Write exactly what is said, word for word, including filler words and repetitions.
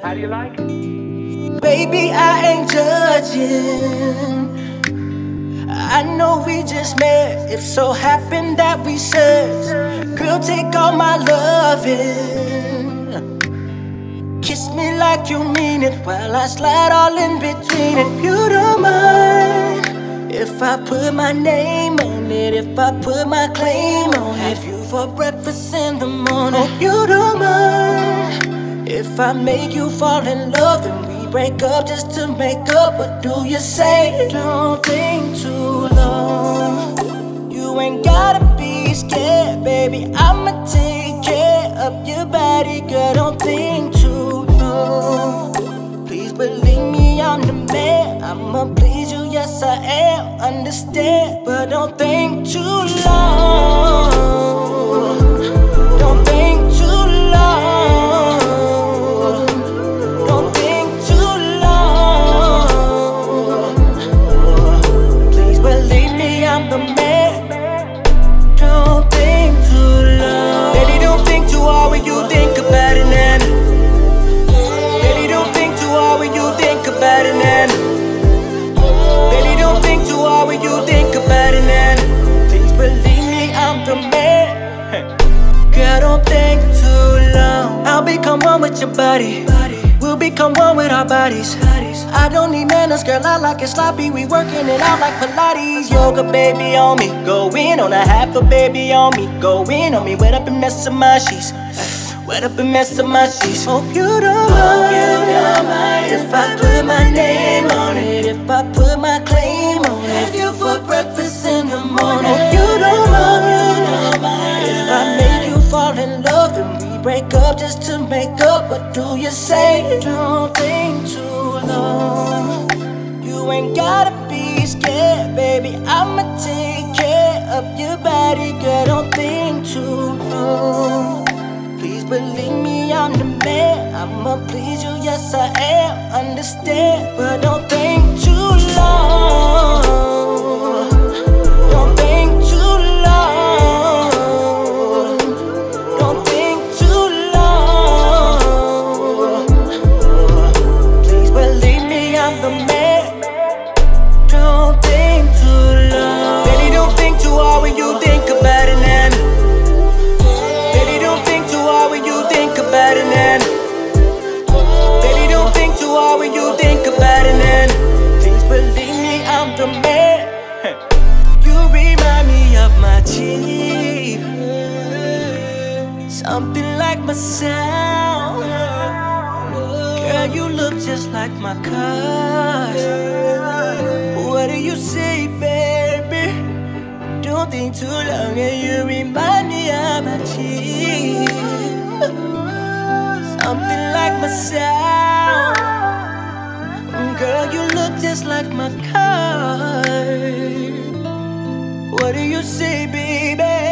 How do you like it? Baby, I ain't judging. I know we just met. If so happened that we said, girl, take all my loving. Kiss me like you mean it while I slide all in between it. You don't mind if I put my name on it, if I put my claim on it. Have you for breakfast in the morning. Hope you don't mind if I make you fall in love, then we break up just to make up. What do you say? Don't think too long. You ain't gotta be scared, baby. I'ma take care of your body, girl. Don't think too long. Please believe me, I'm the man. I'ma please you, yes I am. Understand, but don't think too long. Don't think too long. Don't think too long. Please believe me, I'm the man. Don't think too long. Baby, don't think too hard when you think about it, man. Baby, don't think too hard when you think about it, man. Baby, don't think too hard when you think about it, man. Please believe me, I'm the man. Girl, don't think too long. I'll become one with your body. We'll become one with our bodies. I don't need manners, girl, I like it sloppy. We working it out like Pilates. Yoga, baby, on me. Go in on a half a baby on me. Go in on me, wet up and mess up my sheets. Wet up and mess up my sheets. Hope you don't mind if I put my name on it, if I put my claim on it. Have you for breakfast in the morning. Hope you don't mind if I make you fall in love, then we break up just to make up. What do you say? Don't think too long. You ain't gotta be scared, baby. I'ma take care of your body, girl. Don't think too long. Please believe me, I'm the man. I'ma please you, yes I am. Understand, but don't think too long. Don't think too long. Don't think too long. Please believe me, I'm the man. Don't think too long. Baby, don't think too hard when you think about it, man. Baby, don't think too hard when you think about it, man. Baby, don't think too hard when you think about it, man. Please believe me, I'm the man. You remind me of my chief, something like my sound. Girl, you look just like my cars. What do you say, baby? Don't think too long, and you remind me of my chief, something like my sound. Girl, you look just like my car. What do you say, baby?